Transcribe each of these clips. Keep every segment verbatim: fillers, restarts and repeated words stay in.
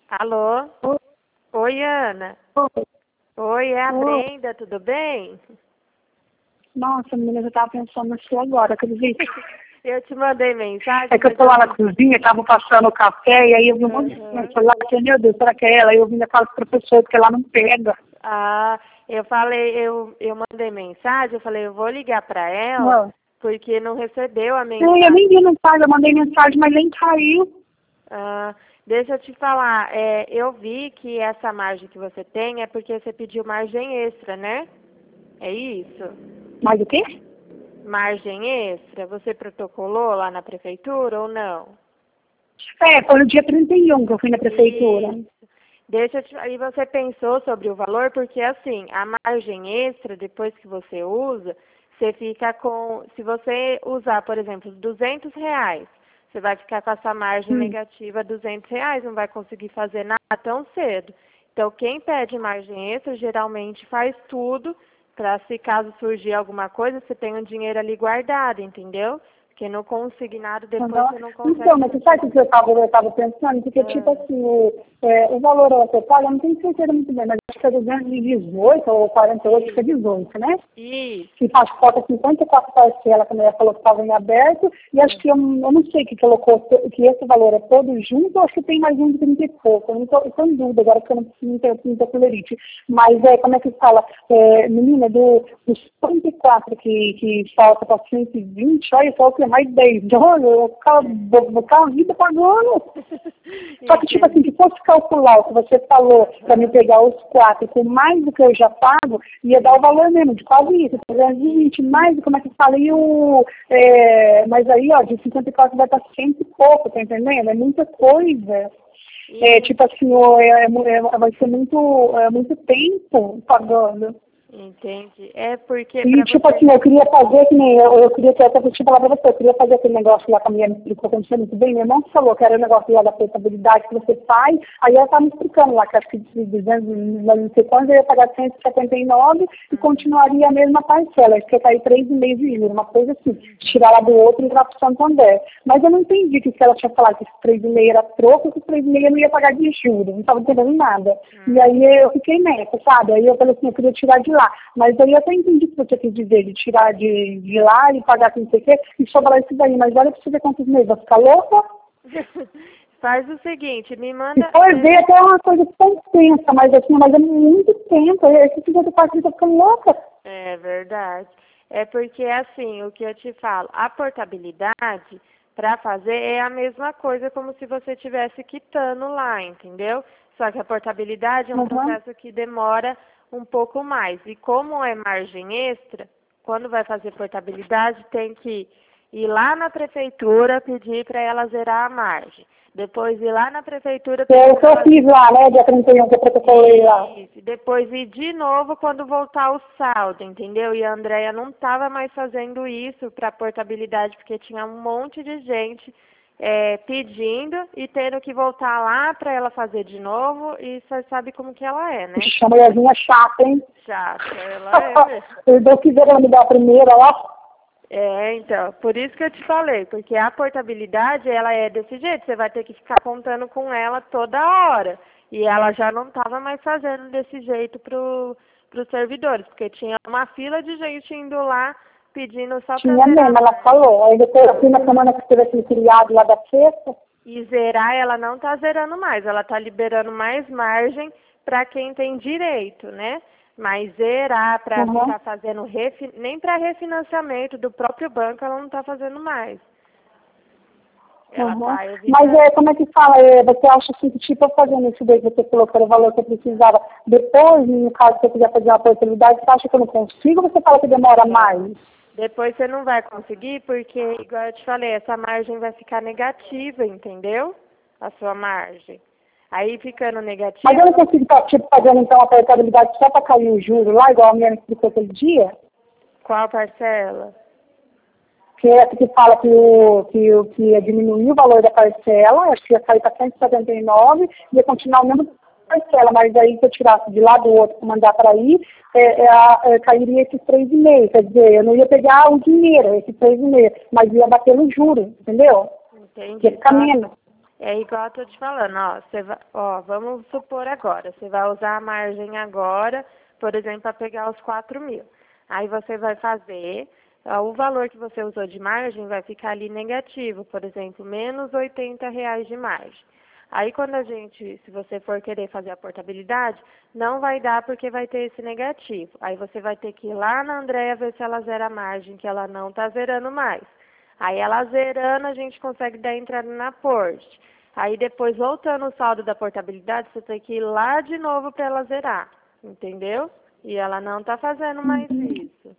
Alô? Oi. Oi, Ana. Oi. Oi, é a Oi. Brenda, tudo bem? Nossa, menina, eu tava pensando nisso agora, acredita? Eu te mandei mensagem. É que eu mas tô lá na cozinha, tava passando o café, e aí eu vi um monte de Uhum. gente lá, que, meu Deus, será que é ela? Aí eu vim da casa do professor, porque lá não pega. Ah, eu falei, eu, eu mandei mensagem, eu falei, eu vou ligar pra ela, Não. porque não recebeu a É, eu nem mensagem. vi mensagem, eu mandei mensagem, mas nem caiu. Ah, deixa eu te falar, é, eu vi que essa margem que você tem é porque você pediu margem extra, né? É isso? Mas o quê? Margem extra, você protocolou lá na prefeitura ou não? É, foi no dia trinta e um que eu fui na prefeitura. Isso. Deixa eu te... Aí você pensou sobre o valor, porque assim, a margem extra, depois que você usa, você fica com... Se você usar, por exemplo, duzentos reais, você vai ficar com essa margem Hum. negativa duzentos reais, não vai conseguir fazer nada tão cedo. Então, quem pede margem extra, geralmente faz tudo para, se caso surgir alguma coisa, você tem o dinheiro ali guardado, entendeu? Porque no consignado, depois Uhum. você não consegue Então, mas você fazer. sabe o que eu estava eu tava pensando? Porque, tipo Ah, assim, o, é, o valor a ser pago, eu não tenho certeza muito bem, mas acho que é duzentos e dezoito ou quarenta e oito, acho que é dezoito, né? isso. Que faz falta cinquenta e quatro parcelas, como ela falou que estava em aberto, e acho que eu, eu não sei que colocou, que esse valor é todo junto, ou acho que tem mais um de trinta e pouco, eu não estou em dúvida agora, porque eu não não tenho muita colherite. Mas, é, como é que fala? É, menina, do, dos cinquenta e quatro que, que falta para cento e vinte, olha, falta mais dez, olha, eu vou ficar, vou vou ficar a vida pagando. Só que, tipo assim, se fosse calcular o que você falou para me pegar os quatro com mais do que eu já pago, ia dar o valor mesmo, de quase isso, trezentos e vinte, mais, como é que fala, e o, é, mas aí, ó, de cinquenta e quatro vai para cento e pouco, tá entendendo? É muita coisa. É, tipo assim, ó, é, é, é, vai ser muito, é, muito tempo pagando. Entende? É porque E, para tipo você. assim, eu queria fazer que nem, eu, eu queria até te falar pra você, eu queria fazer aquele negócio lá que a minha me explicou, que eu não sei muito bem, meu irmão que falou que era o negócio lá da portabilidade que você faz, aí ela tá me explicando lá, que acho que de duzentos, não sei quanto, eu ia pagar cento e setenta e nove e continuaria a mesma parcela, acho que ia cair três vírgula cinco de juros, uma coisa assim, tirar lá do outro e entrar pro Santander. Mas eu não entendi que se ela tinha falado que esse três vírgula cinco era troco, que esse três vírgula cinco eu não ia pagar de juros, não estava entendendo nada. E aí eu fiquei nessa, sabe? Aí eu falei assim, eu queria tirar de lá. Mas aí eu até entendi que você quis dizer de tirar de, de lá e pagar com não sei o quê e sobrar isso daí. Mas olha pra você ver quantos meses, vai ficar louca? Faz o seguinte, me Se manda. for é, ver, até é uma coisa tão tensa, mas assim, mas é muito tempo. Esse tipo de parte tá ficando louca. É verdade. É porque assim, o que eu te falo, a portabilidade para fazer é a mesma coisa como se você estivesse quitando lá, entendeu? Só que a portabilidade é um Uhum. processo que demora um pouco mais. E como é margem extra, quando vai fazer portabilidade, tem que ir lá na prefeitura pedir para ela zerar a margem. Depois ir lá na prefeitura Que é pedir o que para eu ela fiz lá, né? Dia trinta e um que eu protocolei lá. isso. Depois ir de novo quando voltar o saldo, entendeu? E a Andrea não estava mais fazendo isso para portabilidade, porque tinha um monte de gente é, pedindo e tendo que voltar lá para ela fazer de novo. E você sabe como que ela é, né? Ixi, a mulherzinha chata, hein? Chata, ela é mesmo. Eu dou que ela me dar a primeira lá. É, então, por isso que eu te falei, porque a portabilidade, ela é desse jeito, você vai ter que ficar contando com ela toda hora. E ela já não estava mais fazendo desse jeito para os servidores, porque tinha uma fila de gente indo lá pedindo só para Tinha zerar a mesmo, ela margem. falou. Aí depois, assim, na semana que teve aquele criado lá da sexta, E zerar, ela não está zerando mais, ela está liberando mais margem para quem tem direito, né? Mas zerar para uhum. ficar fazendo, refi... nem para refinanciamento do próprio banco, ela não está fazendo mais. Ela Uhum. está Mas evitando. é, como é que fala? É, você acha assim, que tipo, eu fazendo isso daí que você falou que era o valor que eu precisava, depois, no caso, se eu quiser fazer uma oportunidade, você acha que eu não consigo ou você fala que demora mais? Depois você não vai conseguir, porque, igual eu te falei, essa margem vai ficar negativa, entendeu? A sua margem. Aí ficando negativa. Mas eu não consigo estar, tipo, fazendo então a portabilidade só para cair o juro lá, igual a minha me explicou aquele dia? Qual parcela? Que é que fala que, o, que, o, que ia diminuir o valor da parcela, acho que ia cair para cento e setenta e nove, ia continuar o mesmo parcela, mas aí se eu tirasse de lá do outro para mandar para aí, é, é, é, cairia esses três e meio, quer dizer, eu não ia pegar o dinheiro, esses três e meio, mas ia bater no juro, entendeu? Entendi. Ia ficar Só, menos. É igual eu tô te falando, ó, você vai, ó, vamos supor agora, você vai usar a margem agora, por exemplo, para pegar os quatro mil. Aí você vai fazer, ó, o valor que você usou de margem vai ficar ali negativo, por exemplo, menos oitenta reais de margem. Aí quando a gente, se você for querer fazer a portabilidade, não vai dar porque vai ter esse negativo. Aí você vai ter que ir lá na Andréa ver se ela zera a margem, que ela não está zerando mais. Aí ela zerando, a gente consegue dar entrada na porte. Aí depois, voltando o saldo da portabilidade, você tem que ir lá de novo para ela zerar, entendeu? E ela não está fazendo mais isso.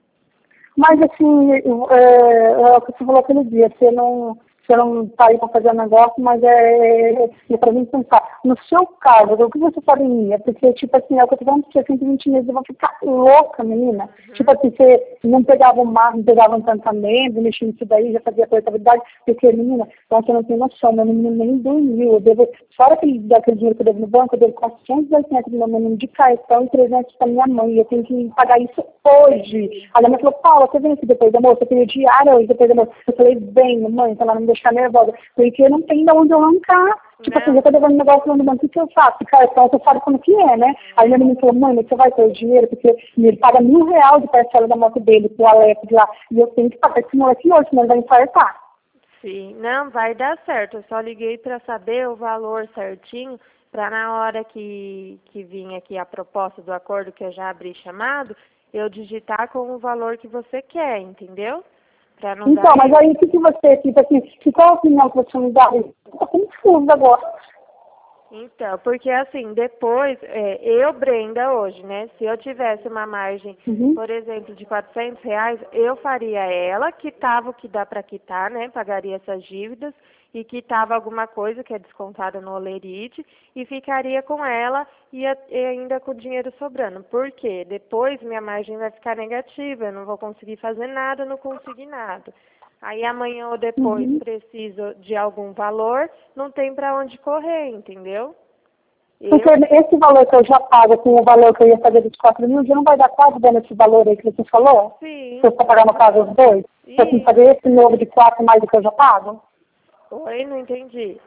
Mas assim, é, é o que você falou aquele dia, você não, você não tá aí para fazer um negócio, mas é, é, é para mim pensar. No seu caso, o que você faria? Porque, tipo assim, é o que eu tô falando, porque cento e vinte meses eu vou ficar louca, menina. Uhum. Tipo assim, você não pegava o mar, não pegava um encantamento, mexia nisso daí, já fazia portabilidade, porque, menina, então você não tem noção, meu menino nem dormiu. Eu devo, fora aquele, daquele dinheiro que eu devo no banco, eu devo quatrocentos e oitenta do meu menino de cartão e trezentos para minha mãe. E eu tenho que pagar isso hoje. A minha mãe falou, Paula, você vem aqui depois da moça, eu tenho diário hoje depois da moça. Eu falei, bem, mãe, pra ela não me deixar nervosa, porque eu não tenho de onde eu arrancar. Tipo assim, Não. eu tô devendo um negócio no banco, o que eu faço? Cartão, você sabe como que é, né? Aí minha menina falou, mãe, mas você vai ter o dinheiro, porque ele paga mil reais de parcela da moto dele pro Alex lá, e eu tenho que pagar esse moleque hoje, senão ele vai infartar. Sim, não, vai dar certo. Eu só liguei para saber o valor certinho, para na hora que, que vir aqui a proposta do acordo que eu já abri chamado, eu digitar com o valor que você quer, entendeu? Pra não Então, dar mas erro. aí o que, que você, tipo assim, que qual a opinião que você me dá? Eu tô confusa agora. Então, porque assim, depois, é, eu, Brenda, hoje, né, se eu tivesse uma margem, Uhum. por exemplo, de quatrocentos reais, eu faria ela, quitava o que dá para quitar, né, pagaria essas dívidas e quitava alguma coisa que é descontada no Olerite e ficaria com ela e, a, e ainda com o dinheiro sobrando. Por quê? Depois minha margem vai ficar negativa, eu não vou conseguir fazer nada no consignado. Aí amanhã ou depois Uhum. preciso de algum valor, não tem para onde correr, entendeu? Porque Eu, esse valor que eu já pago com o valor que eu ia fazer dos quatro mil, já não vai dar quase dando esse valor aí que você falou? Se eu sim, for pagar no caso os dois? Se eu tenho que isso. fazer esse novo de quatro mais do que eu já pago? Oi, não entendi.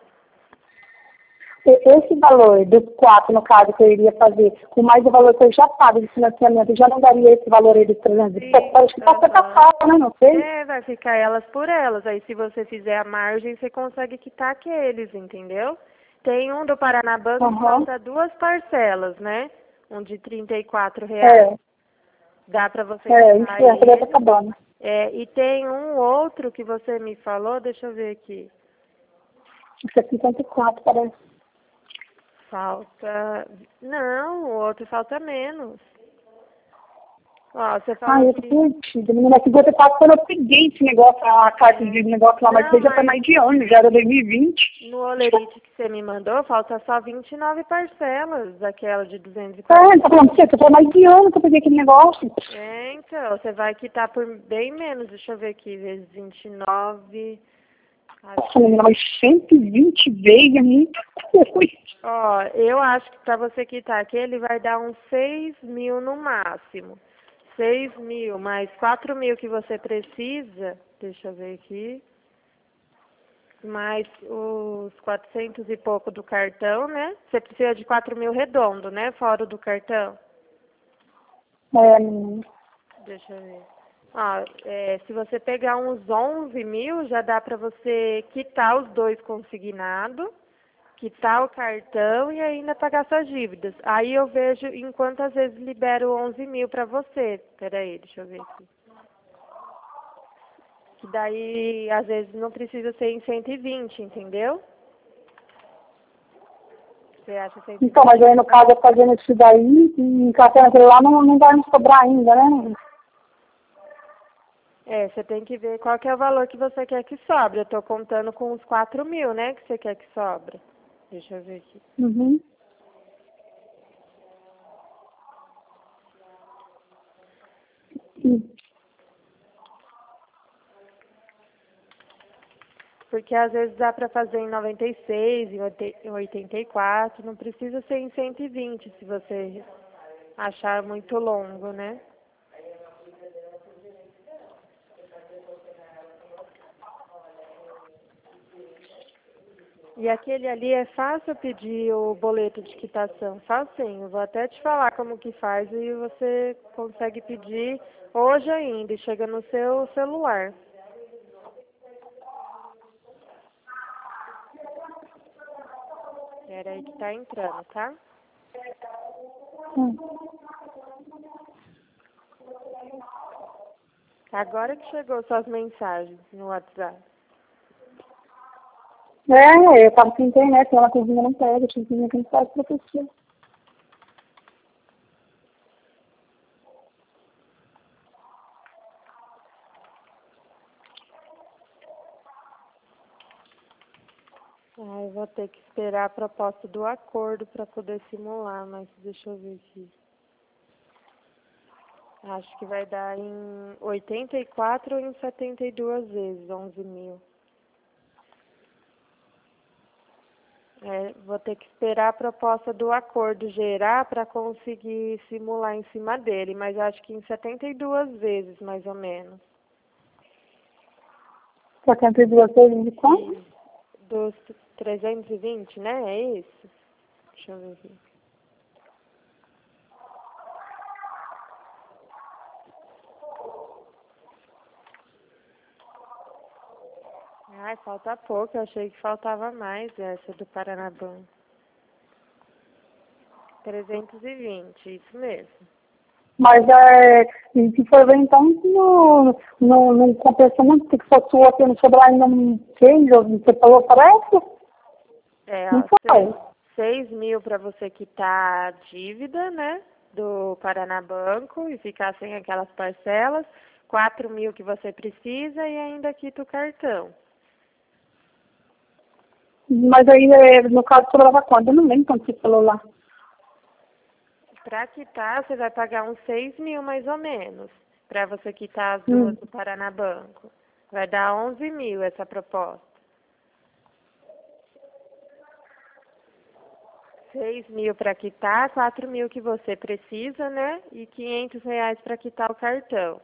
E- Esse valor dos quatro, no caso, que eu iria fazer, com mais o valor que eu já pago de financiamento, já não daria esse valor aí dos trezentos e pouco? Sim, Acho que pode ser aham. capaz, né? Não sei. É, vai ficar elas por elas. Aí se você fizer a margem, você consegue quitar aqueles, entendeu? Tem um do Paranabanco que Aham. falta duas parcelas, né? Um de trinta e quatro reais. É, Dá para você é, quitar isso é, essa tá ele. acabando. É, e tem um outro que você me falou, deixa eu ver aqui. Isso é cinquenta e quatro, parece. Falta. Não, o outro falta menos. Ó, você falou Ai, eu tô que. perdida. Menina, cinquenta e quatro, quando eu peguei esse negócio, a carta de negócio lá, mas Não, já foi mas mais de ano, já era dois mil e vinte. no Olerite que você me mandou, falta só vinte e nove parcelas daquela de duzentos e É, quarenta. tá falando pra você, foi mais de ano que eu peguei aquele negócio. É, então, você vai quitar por bem menos, deixa eu ver aqui, vezes vinte e nove. Acho Nossa, menina, que. mas cento e vinte vezes é muita coisa. Ó, eu acho que pra você quitar aquele vai dar uns seis mil no máximo. Seis mil, mais quatro mil que você precisa, deixa eu ver aqui. Mais os quatrocentos e pouco do cartão, né? Você precisa de quatro mil redondo, né? Fora do cartão. É, menina. Deixa eu ver. Ó, é, se você pegar uns onze mil, já dá para você quitar os dois consignados, quitar o cartão e ainda pagar suas dívidas. Aí eu vejo em quantas vezes libero onze mil para você. Peraí, deixa eu ver aqui. Que daí, às vezes, não precisa ser em cento e vinte, entendeu? Você acha cento e Então, vinte? mas aí no caso, eu fazendo isso daí, e encaixando aquele lá, não, não vai me sobrar ainda, né? É, você tem que ver qual que é o valor que você quer que sobre. Eu tô contando com os quatro mil, né, que você quer que sobre. Deixa eu ver aqui. Uhum. Sim. Porque às vezes dá para fazer em noventa e seis, em oite- em oitenta e quatro, não precisa ser em cento e vinte se você achar muito longo, né? E aquele ali é fácil pedir o boleto de quitação, facinho. Vou até te falar como que faz e você consegue pedir hoje ainda e chega no seu celular. Espera aí que tá entrando, tá? Hum. Agora que chegou suas mensagens no WhatsApp. É, eu tava sem internet, ela cozinha não pega, tinha que vir aqui em casa pra pessoa. Ah, eu vou ter que esperar a proposta do acordo para poder simular, mas deixa eu ver aqui. Acho que vai dar em oitenta e quatro ou em setenta e duas vezes, onze mil. É, vou ter que esperar a proposta do acordo gerar para conseguir simular em cima dele, mas acho que em setenta e duas vezes, mais ou menos. setenta e duas vezes de quanto? E dos trezentos e vinte, né? É isso? Deixa eu ver aqui. Ai, falta pouco, eu achei que faltava mais essa do Paranabanco. trezentos e vinte, isso mesmo. Mas é, se for ver então, no, no, no compensamento que fosse o outro, não sobrou ainda um seis, você falou, parece? É, Não ó, foi. seis mil para você quitar a dívida, né, do Paranabanco e ficar sem aquelas parcelas, quatro mil que você precisa e ainda quita o cartão. Mas aí, é, no caso, sobrava quanto? Eu não lembro quanto você falou lá. Para quitar, você vai pagar uns seis mil mais ou menos, para você quitar as Hum. duas do Paranabanco. Vai dar onze mil essa proposta. seis mil para quitar, quatro mil que você precisa, né? E quinhentos reais para quitar o cartão.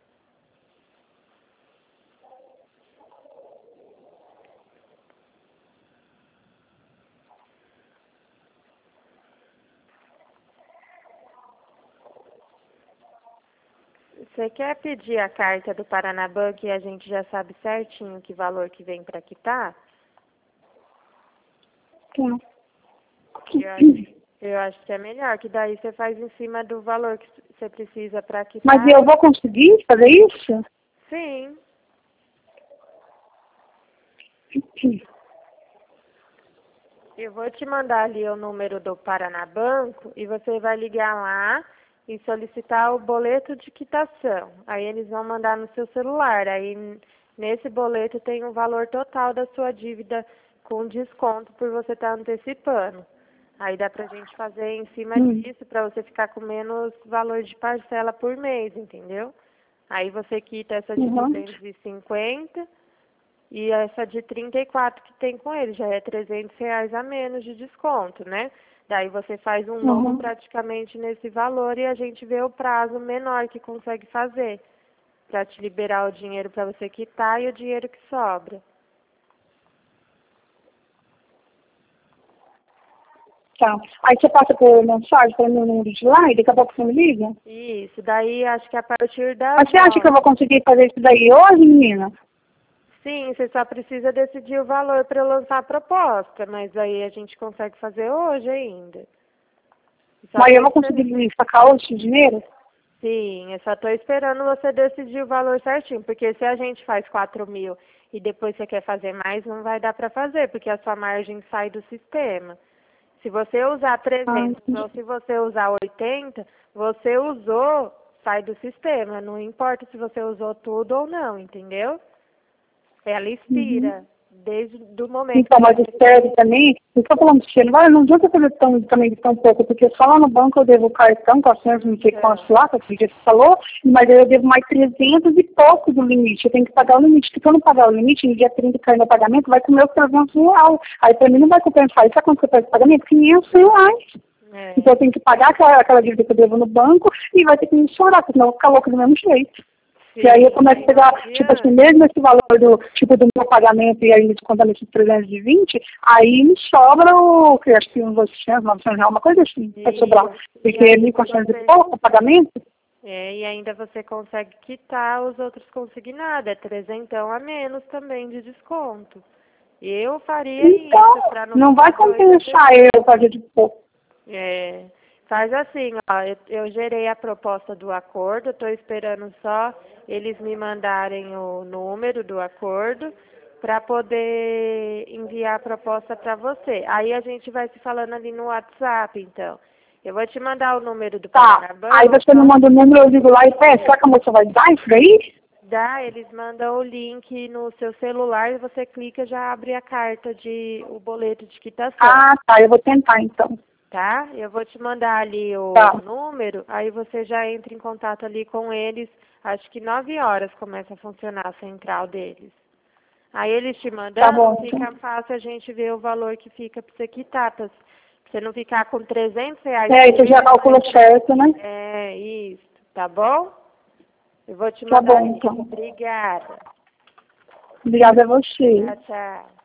Você quer pedir a carta do Paranabanco e a gente já sabe certinho que valor que vem para quitar? Tá. Eu acho, eu acho que é melhor, que daí você faz em cima do valor que você precisa para quitar. Mas eu vou conseguir fazer isso? Sim. Eu vou te mandar ali o número do Paranabanco e você vai ligar lá e solicitar o boleto de quitação. Aí eles vão mandar no seu celular. Aí nesse boleto tem o valor total da sua dívida com desconto por você estar antecipando. Aí dá pra gente fazer em cima Hum. disso para você ficar com menos valor de parcela por mês, entendeu? Aí você quita essa de Uhum. duzentos e cinquenta e essa de trinta e quatro que tem com ele, já é trezentos reais a menos de desconto, né? Daí você faz um novo Uhum. praticamente nesse valor e a gente vê o prazo menor que consegue fazer para te liberar o dinheiro para você quitar e o dinheiro que sobra. Tá. Aí você passa por mensagem para o meu número de lá e daqui a pouco você me liga? Isso, daí acho que a partir das Mas você acha que eu nove. vou conseguir fazer isso daí hoje, menina? Sim, você só precisa decidir o valor para eu lançar a proposta, mas aí a gente consegue fazer hoje ainda. Só Mas tô eu vou esperando. conseguir sacar hoje esse dinheiro? Sim, eu só estou esperando você decidir o valor certinho, porque se a gente faz quatro mil e depois você quer fazer mais, não vai dar para fazer, porque a sua margem sai do sistema. Se você usar Ah, trezentos ou se você usar oitenta, você usou, sai do sistema. Não importa se você usou tudo ou não, entendeu? Ela uhum. expira desde o momento Então, que mas você... espere também, eu estou falando de não, vai, não adianta fazer tão, também de tão pouco, porque só lá no banco eu devo cartão, quatrocentos, não sei quantos lá, que você falou, mas aí eu devo mais trezentos e pouco do limite, eu tenho que pagar o limite, porque se eu não pagar o limite, no dia trinta cai meu pagamento, vai comer os trezentos reais, aí para mim não vai compensar, e sabe quanto que eu pego o pagamento? quinhentos reais. É, Então eu tenho que pagar aquela, aquela dívida que eu devo no banco e vai ter que me chorar, porque senão eu vou ficar louca do mesmo jeito. Sim, e aí eu começo a pegar, tipo assim, mesmo esse valor do, tipo, do meu pagamento e aí me descontando esses trezentos e vinte, aí me sobra o, que acho que uns oitocentos, novecentos reais, uma coisa assim, vai sobrar. Porque mil e quatrocentos e pouco o pagamento. É, e ainda você consegue quitar os outros consignados, é trezentão a menos também de desconto. Eu faria então, isso, para não não vai compensar eu fazer de pouco. É, faz assim, ó, eu, eu gerei a proposta do acordo, estou esperando só eles me mandarem o número do acordo para poder enviar a proposta para você. Aí a gente vai se falando ali no WhatsApp, então. Eu vou te mandar o número do Tá, Paranabanco. aí você me manda o número, eu digo lá e peço, será que a moça vai dar isso daí? Dá, eles mandam o link no seu celular e você clica e já abre a carta de, o boleto de quitação. Ah, tá, eu vou tentar então. Tá? Eu vou te mandar ali o tá. número, aí você já entra em contato ali com eles. Acho que nove horas começa a funcionar a central deles. Aí eles te mandando, tá bom, fica então. fácil a gente ver o valor que fica para você quitar, pra você não ficar com trezentos reais. É, isso já calcula certo, né? É, isso. Tá bom? Eu vou te Tá mandar bom, aqui. então. Obrigada. Obrigada a você. Tchau, tchau.